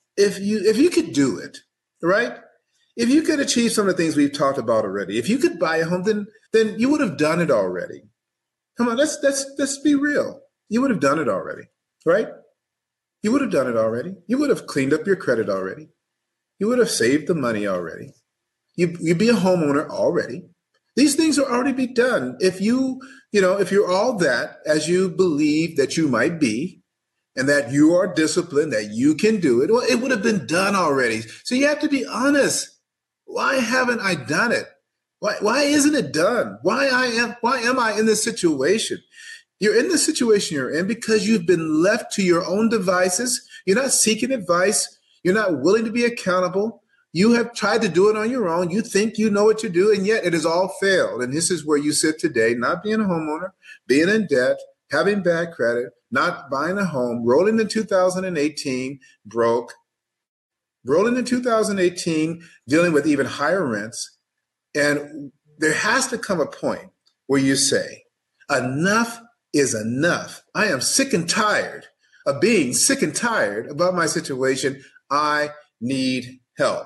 could do it, right? If you could achieve some of the things we've talked about already, if you could buy a home, then you would have done it already. Come on, let's be real. You would have done it already. Right? You would have done it already. You would have cleaned up your credit already. You would have saved the money already. You'd be a homeowner already. These things will already be done. If you're all that as you believe that you might be, and that you are disciplined, that you can do it, well, it would have been done already. So you have to be honest. Why haven't I done it? Why isn't it done? Why am I in this situation? You're in the situation you're in because you've been left to your own devices. You're not seeking advice. You're not willing to be accountable. You have tried to do it on your own. You think you know what to do, and yet it has all failed. And this is where you sit today, not being a homeowner, being in debt, having bad credit, not buying a home, rolling in 2018, broke, rolling in 2018, dealing with even higher rents. And there has to come a point where you say, enough is enough. I am sick and tired of being sick and tired about my situation. I need help.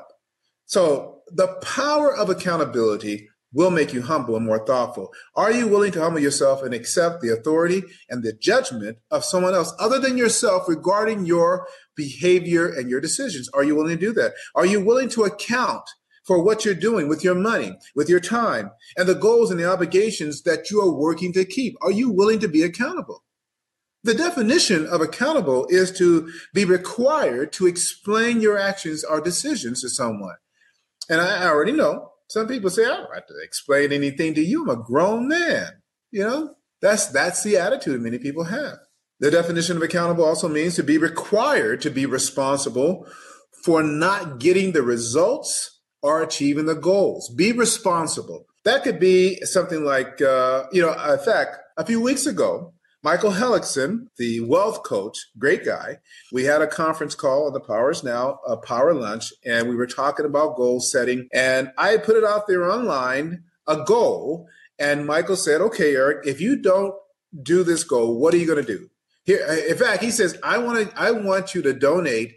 So the power of accountability will make you humble and more thoughtful. Are you willing to humble yourself and accept the authority and the judgment of someone else other than yourself regarding your behavior and your decisions? Are you willing to do that? Are you willing to account for what you're doing with your money, with your time, and the goals and the obligations that you are working to keep? Are you willing to be accountable? The definition of accountable is to be required to explain your actions or decisions to someone. And I already know some people say, I don't have to explain anything to you. I'm a grown man. That's the attitude many people have. The definition of accountable also means to be required to be responsible for not getting the results or achieving the goals. Be responsible. That could be something like, in fact, a few weeks ago, Michael Hellickson, the wealth coach, great guy, we had a conference call on the Power Is Now, a power lunch, and we were talking about goal setting. And I put it out there online, a goal. And Michael said, okay, Eric, if you don't do this goal, what are you going to do? Here, in fact, he says, I want you to donate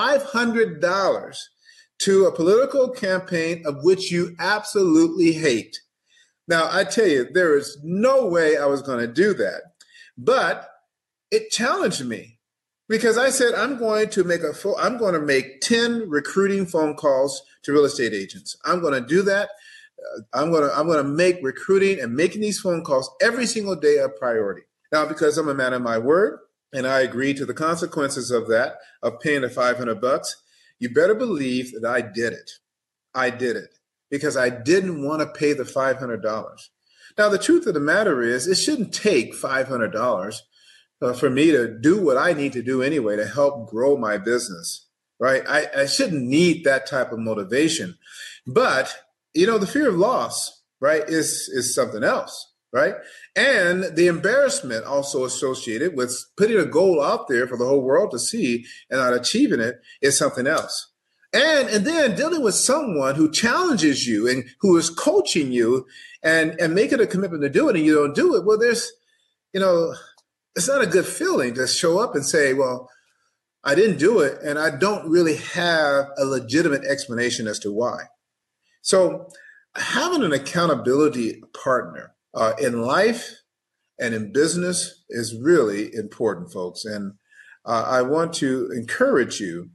$500 to a political campaign of which you absolutely hate. Now, I tell you, there is no way I was going to do that. But it challenged me because I said, I'm going to make 10 recruiting phone calls to real estate agents. I'm going to do that. I'm gonna make recruiting and making these phone calls every single day a priority. Now, because I'm a man of my word and I agree to the consequences of that, of paying the $500, you better believe that I did it. I did it because I didn't want to pay the $500. Now, the truth of the matter is, it shouldn't take $500 for me to do what I need to do anyway to help grow my business, right? I shouldn't need that type of motivation. But, the fear of loss, right, is something else, right? And the embarrassment also associated with putting a goal out there for the whole world to see and not achieving it is something else. And then dealing with someone who challenges you and who is coaching you and making a commitment to do it and you don't do it. Well, it's not a good feeling to show up and say, well, I didn't do it. And I don't really have a legitimate explanation as to why. So having an accountability partner in life and in business is really important, folks. And I want to encourage you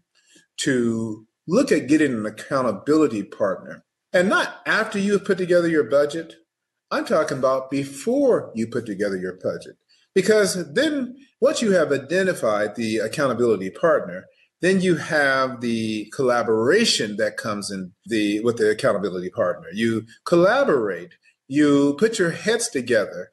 to look at getting an accountability partner, and not after you have put together your budget. I'm talking about before you put together your budget, because then once you have identified the accountability partner, then you have the collaboration that comes with the accountability partner. You collaborate, you put your heads together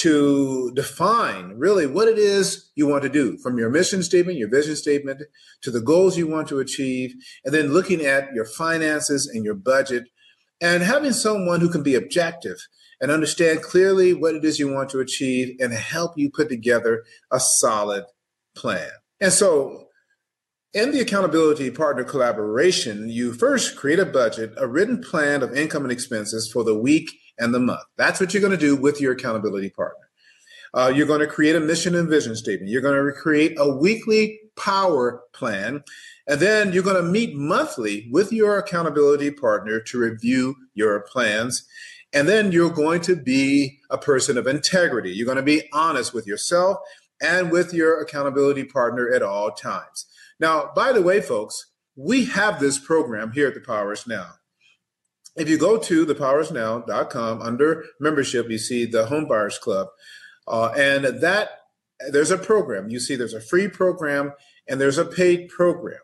to define really what it is you want to do, from your mission statement, your vision statement, to the goals you want to achieve, and then looking at your finances and your budget, and having someone who can be objective and understand clearly what it is you want to achieve and help you put together a solid plan. And so in the accountability partner collaboration, you first create a budget, a written plan of income and expenses for the week and the month. That's what you're going to do with your accountability partner. You're going to create a mission and vision statement. You're going to create a weekly power plan. And then you're going to meet monthly with your accountability partner to review your plans. And then you're going to be a person of integrity. You're going to be honest with yourself and with your accountability partner at all times. Now, by the way, folks, we have this program here at The Power Is Now. If you go to thepowerisnow.com under membership, you see the Home Buyers Club. And there's a program. You see there's a free program and there's a paid program.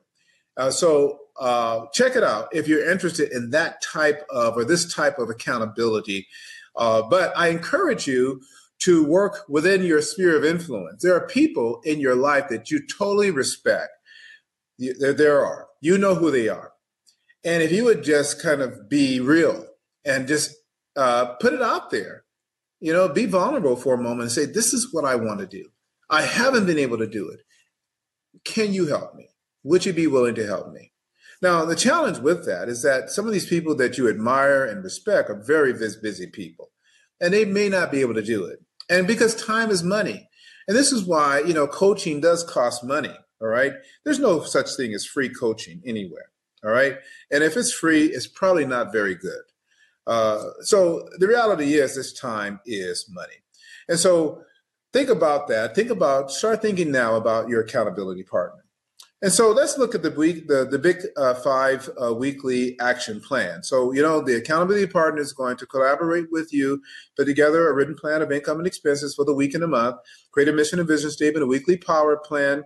So check it out if you're interested in that type of, or this type of accountability. But I encourage you to work within your sphere of influence. There are people in your life that you totally respect. There are. You know who they are. And if you would just kind of be real and just put it out there, be vulnerable for a moment and say, this is what I want to do. I haven't been able to do it. Can you help me? Would you be willing to help me? Now, the challenge with that is that some of these people that you admire and respect are very busy people, and they may not be able to do it. And because time is money. And this is why, coaching does cost money. All right. There's no such thing as free coaching anywhere. All right. And if it's free, it's probably not very good. So the reality is this time is money. And so think about that. Start thinking now about your accountability partner. And so let's look at the big 5 weekly action plan. So, the accountability partner is going to collaborate with you, put together a written plan of income and expenses for the week and the month, create a mission and vision statement, a weekly power plan,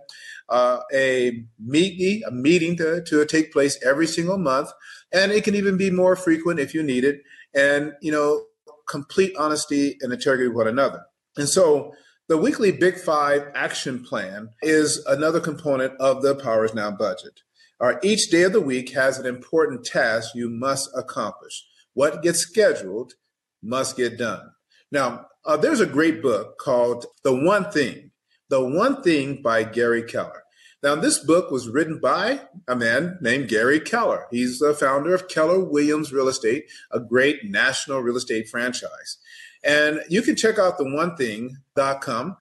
a meeting to take place every single month. And it can even be more frequent if you need it. And, complete honesty and integrity with one another. And so the weekly Big 5 action plan is another component of the Power Is Now budget. Each day of the week has an important task you must accomplish. What gets scheduled must get done. Now, there's a great book called The One Thing by Gary Keller. Now, this book was written by a man named Gary Keller. He's the founder of Keller Williams Real Estate, a great national real estate franchise. And you can check out theonething.com,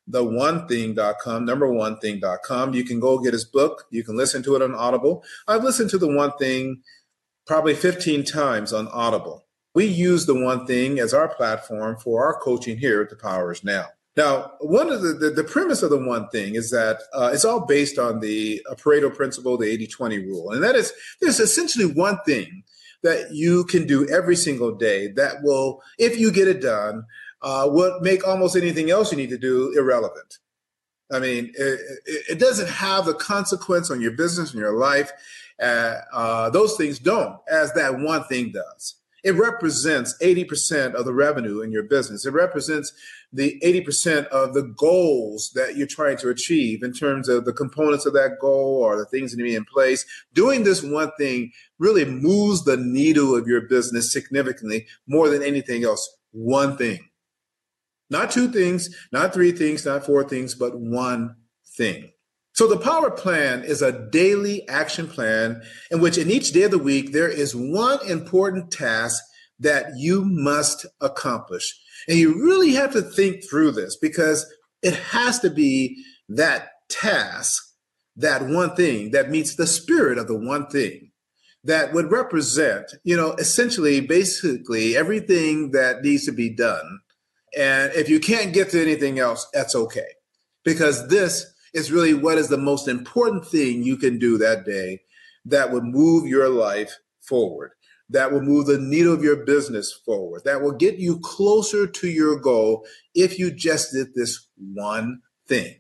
number1thing.com. You can go get his book. You can listen to it on Audible. I've listened to The One Thing probably 15 times on Audible. We use The One Thing as our platform for our coaching here at The Power Is Now. Now, one of the premise of The One Thing is that it's all based on the Pareto principle, the 80-20 rule. And that is, there's essentially one thing that you can do every single day that will, if you get it done, will make almost anything else you need to do irrelevant. I mean, it doesn't have the consequence on your business and your life. Those things don't, as that one thing does. It represents 80% of the revenue in your business. It represents the 80% of the goals that you're trying to achieve in terms of the components of that goal or the things that need to be in place. Doing this one thing really moves the needle of your business significantly more than anything else. One thing. Not two things, not three things, not four things, but one thing. So the Power Plan is a daily action plan in which in each day of the week, there is one important task that you must accomplish. And you really have to think through this because it has to be that task, that one thing that meets the spirit of the one thing that would represent, essentially, basically everything that needs to be done. And if you can't get to anything else, that's okay. Because this is really what is the most important thing you can do that day that will move your life forward, that will move the needle of your business forward, that will get you closer to your goal if you just did this one thing.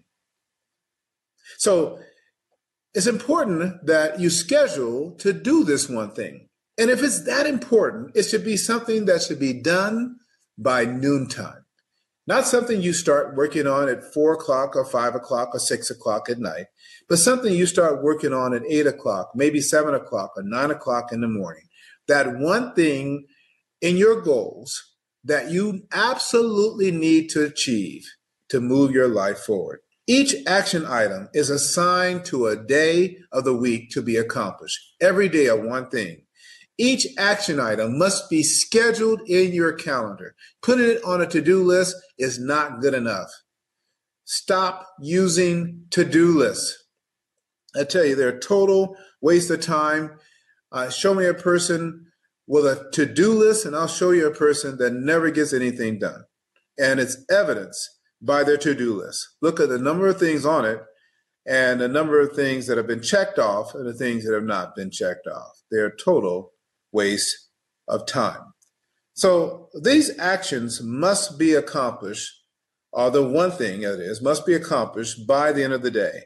So it's important that you schedule to do this one thing. And if it's that important, it should be something that should be done by noontime. Not something you start working on at 4 o'clock or 5 o'clock or 6 o'clock at night, but something you start working on at 8 o'clock, maybe 7 o'clock or 9 o'clock in the morning. That one thing in your goals that you absolutely need to achieve to move your life forward. Each action item is assigned to a day of the week to be accomplished. Every day of one thing. Each action item must be scheduled in your calendar. Putting it on a to-do list is not good enough. Stop using to-do lists. I tell you, they're a total waste of time. Show me a person with a to-do list, and I'll show you a person that never gets anything done. And it's evidenced by their to-do list. Look at the number of things on it and the number of things that have been checked off and the things that have not been checked off. They're total waste of time. So these actions must be accomplished, or the one thing it is, must be accomplished by the end of the day.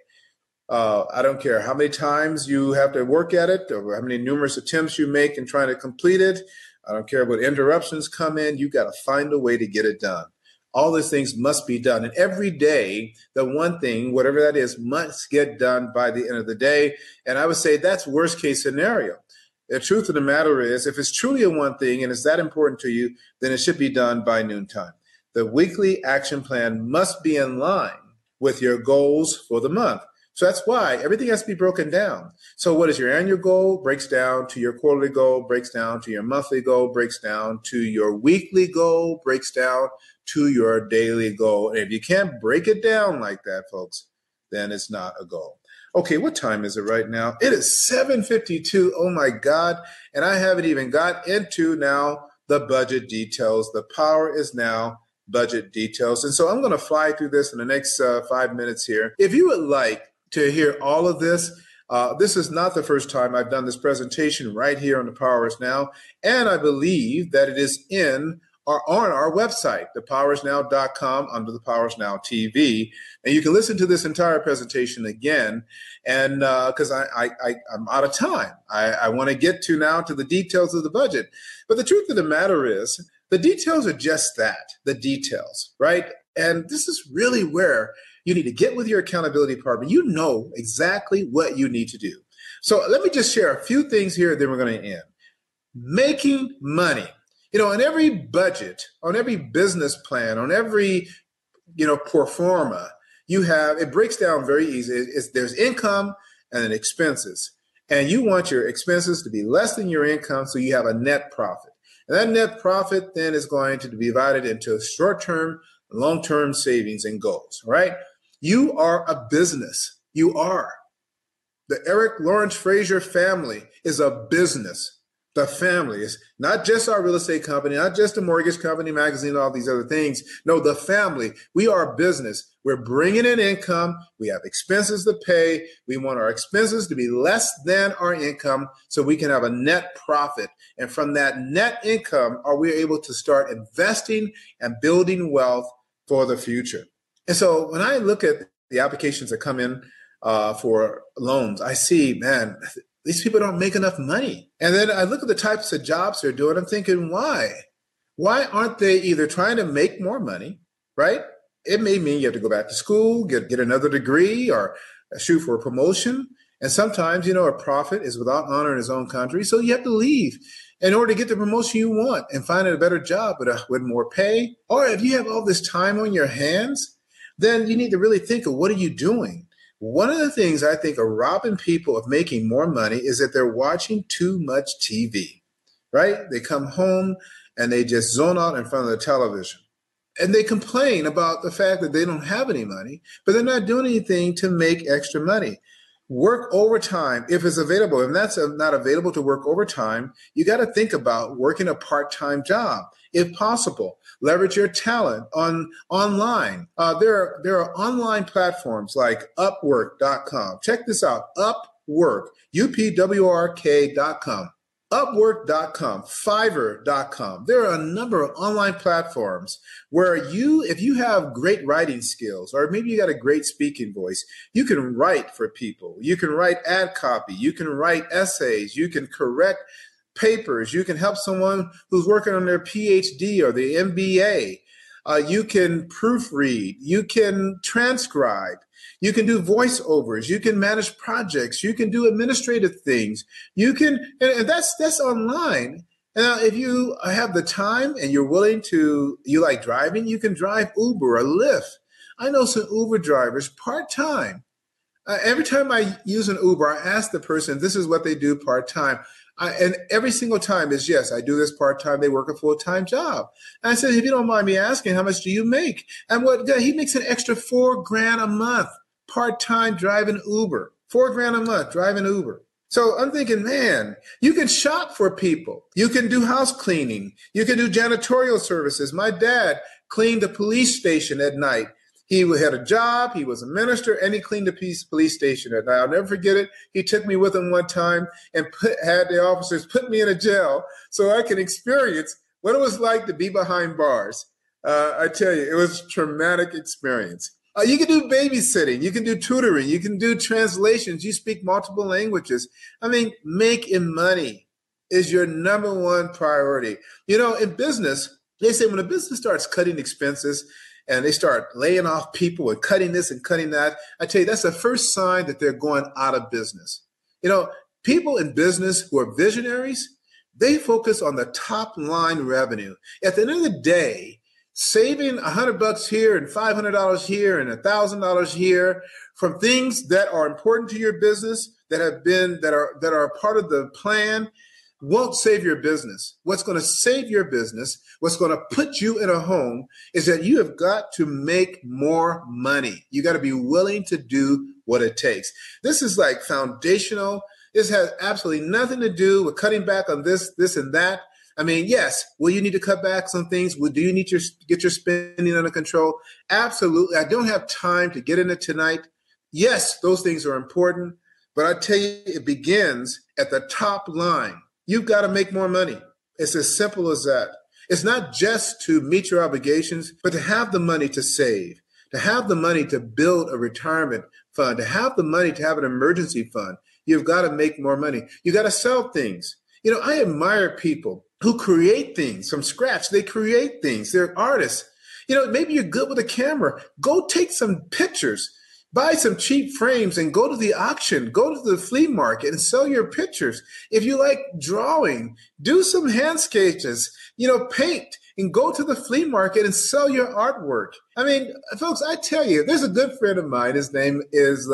I don't care how many times you have to work at it or how many numerous attempts you make in trying to complete it. I don't care what interruptions come in. You got to find a way to get it done. All these things must be done. And every day, the one thing, whatever that is, must get done by the end of the day. And I would say that's worst case scenario. The truth of the matter is, if it's truly a one thing and it's that important to you, then it should be done by noontime. The weekly action plan must be in line with your goals for the month. So that's why everything has to be broken down. So what is your annual goal breaks down to your quarterly goal, breaks down to your monthly goal, breaks down to your weekly goal, breaks down to your daily goal. And if you can't break it down like that, folks, then it's not a goal. Okay, what time is it right now? It is 7:52. Oh my God. And I haven't even got into now the budget details. The Power Is Now budget details. And so I'm going to fly through this in the next 5 minutes here. If you would like to hear all of this, this is not the first time I've done this presentation right here on the Power Is Now. And I believe that it is on our website, thepowerisnow.com, under the Power Is Now TV. And you can listen to this entire presentation again. And because I'm out of time, I want to get to now to the details of the budget. But the truth of the matter is, the details are just that, the details, right? And this is really where you need to get with your accountability partner. You know exactly what you need to do. So let me just share a few things here, then we're going to end. Making money. In every budget, on every business plan, on every, pro forma, it breaks down very easy. There's income and then expenses. And you want your expenses to be less than your income so you have a net profit. And that net profit then is going to be divided into short-term, long-term savings and goals, right? You are a business. You are. The Eric Lawrence Frazier family is a business. The family is not just our real estate company, not just the mortgage company, magazine, all these other things. No, the family. We are a business. We're bringing in income. We have expenses to pay. We want our expenses to be less than our income so we can have a net profit. And from that net income, are we able to start investing and building wealth for the future? And so when I look at the applications that come in for loans, I see, man, these people don't make enough money. And then I look at the types of jobs they're doing. I'm thinking, why? Why aren't they either trying to make more money, right? It may mean you have to go back to school, get another degree, or shoot for a promotion. And sometimes, a prophet is without honor in his own country. So you have to leave in order to get the promotion you want and find a better job with more pay. Or if you have all this time on your hands, then you need to really think of what are you doing? One of the things I think are robbing people of making more money is that they're watching too much TV, right? They come home and they just zone out in front of the television. And they complain about the fact that they don't have any money, but they're not doing anything to make extra money. Work overtime if it's available. If that's not available to work overtime, you got to think about working a part-time job if possible. Leverage your talent online. There are online platforms like Upwork.com. Check this out. Upwork, UPWRK.com. Upwork.com, Fiverr.com. There are a number of online platforms where if you have great writing skills, or maybe you got a great speaking voice, you can write for people. You can write ad copy. You can write essays. You can correct papers. You can help someone who's working on their PhD or the MBA. You can proofread. You can transcribe. You can do voiceovers. You can manage projects. You can do administrative things. You can, and that's online. Now, if you have the time and you're willing to, you like driving, you can drive Uber or Lyft. I know some Uber drivers part-time. Every time I use an Uber, I ask the person, this is what they do part-time. And every single time is, yes, I do this part-time. They work a full-time job. And I said, if you don't mind me asking, how much do you make? And he makes an extra $4,000 a month, part-time driving Uber, $4,000 a month driving Uber. So I'm thinking, man, you can shop for people. You can do house cleaning. You can do janitorial services. My dad cleaned a police station at night. He had a job, he was a minister, and he cleaned the police station at night. I'll never forget it. He took me with him one time and had the officers put me in a jail so I could experience what it was like to be behind bars. I tell you, it was a traumatic experience. You can do babysitting, you can do tutoring, you can do translations, you speak multiple languages. I mean, making money is your number one priority. In business, they say when a business starts cutting expenses, and they start laying off people and cutting this and cutting that, I tell you, that's the first sign that they're going out of business. People in business who are visionaries, they focus on the top line revenue. At the end of the day, saving $100 here and $500 here and $1,000 here from things that are important to your business, that are a part of the plan, won't save your business. What's going to save your business, what's going to put you in a home, is that you have got to make more money. You got to be willing to do what it takes. This is like foundational. This has absolutely nothing to do with cutting back on this, and that. I mean, yes, will you need to cut back some things? Do you need to get your spending under control? Absolutely. I don't have time to get into tonight. Yes, those things are important, but I tell you, it begins at the top line. You've got to make more money. It's as simple as that. It's not just to meet your obligations, but to have the money to save, to have the money to build a retirement fund, to have the money to have an emergency fund. You've got to make more money. You got to sell things. I admire people who create things from scratch. They create things. They're artists. Maybe you're good with a camera. Go take some pictures. Buy some cheap frames and go to the auction, go to the flea market and sell your pictures. If you like drawing, do some hand sketches, paint and go to the flea market and sell your artwork. I mean, folks, I tell you, there's a good friend of mine. His name is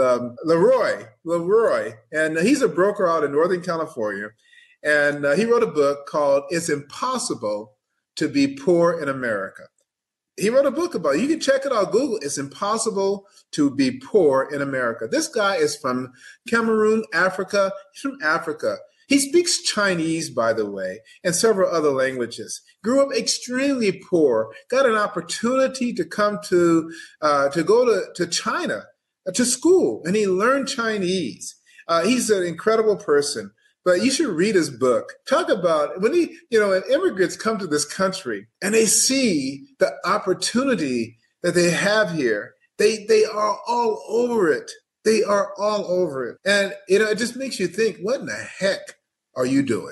Leroy, and he's a broker out in Northern California. And he wrote a book called It's Impossible to Be Poor in America. He wrote a book about it. You can check it out. Google. It's impossible to be poor in America. This guy is from Cameroon, Africa. He's from Africa. He speaks Chinese, by the way, and several other languages. Grew up extremely poor, got an opportunity to come to go to China, to school, and he learned Chinese. He's an incredible person, but you should read his book. Talk about when immigrants come to this country and they see the opportunity that they have here. They are all over it. They are all over it. And, it just makes you think, what in the heck are you doing?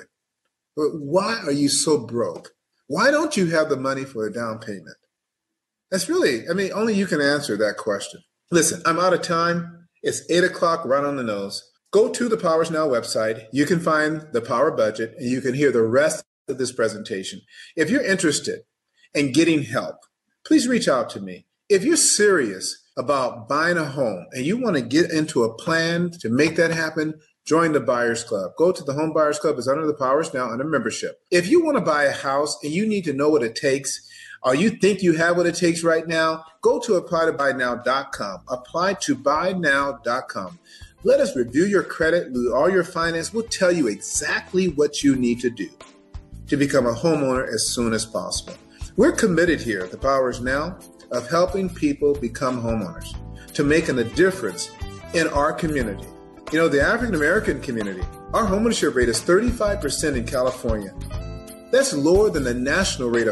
Why are you so broke? Why don't you have the money for a down payment? That's really, only you can answer that question. Listen, I'm out of time. It's 8 o'clock right on the nose. Go to the Powers Now website. You can find the Power Budget, and you can hear the rest of this presentation. If you're interested in getting help, please reach out to me. If you're serious about buying a home and you want to get into a plan to make that happen, join the Buyers Club. Go to the Home Buyers Club. It's under the Powers Now under membership. If you want to buy a house and you need to know what it takes, or you think you have what it takes right now, go to applytobuynow.com. Applytobuynow.com. Let us review your credit, all your finance. We'll tell you exactly what you need to do to become a homeowner as soon as possible. We're committed here at the Powers Now of helping people become homeowners, to making a difference in our community. The African American community, our homeownership rate is 35% in California. That's lower than the national rate of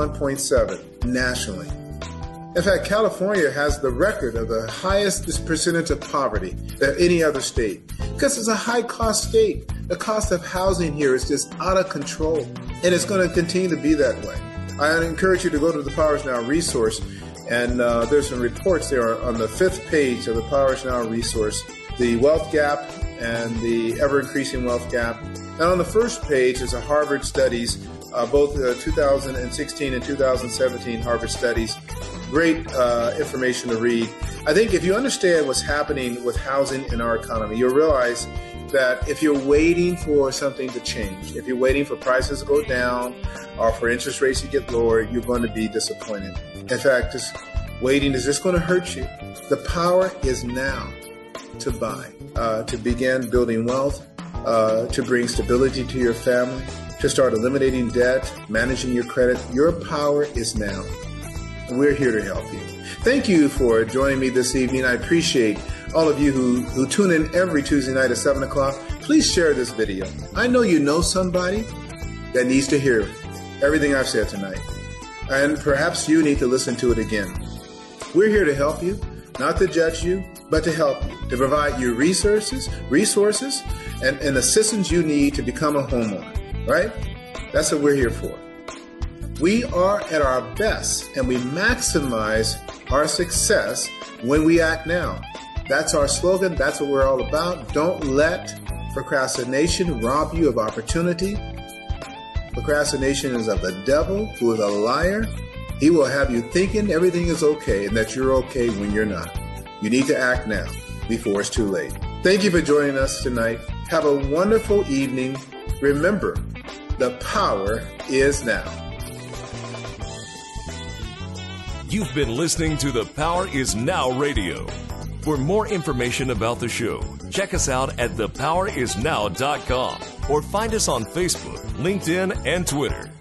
41.7 nationally. In fact, California has the record of the highest percentage of poverty than any other state because it's a high-cost state. The cost of housing here is just out of control, and it's going to continue to be that way. I encourage you to go to the Powers Now resource, and there's some reports there on the 5th page of the Powers Now resource, the wealth gap and the ever-increasing wealth gap. And on the first page is a Harvard studies, both 2016 and 2017 Harvard studies. Great information to read. I think if you understand what's happening with housing in our economy, you'll realize that if you're waiting for something to change, if you're waiting for prices to go down or for interest rates to get lower, you're going to be disappointed. In fact, just waiting is just going to hurt you. The power is now to buy, to begin building wealth, to bring stability to your family, to start eliminating debt, managing your credit. Your power is now. We're here to help you. Thank you for joining me this evening. I appreciate all of you who tune in every Tuesday night at 7 o'clock. Please share this video. I know you know somebody that needs to hear everything I've said tonight. And perhaps you need to listen to it again. We're here to help you, not to judge you, but to help you, to provide you resources and assistance you need to become a homeowner, right? That's what we're here for. We are at our best and we maximize our success when we act now. That's our slogan. That's what we're all about. Don't let procrastination rob you of opportunity. Procrastination is of the devil, who is a liar. He will have you thinking everything is okay and that you're okay when you're not. You need to act now before it's too late. Thank you for joining us tonight. Have a wonderful evening. Remember, the power is now. You've been listening to The Power Is Now Radio. For more information about the show, check us out at thepowerisnow.com or find us on Facebook, LinkedIn, and Twitter.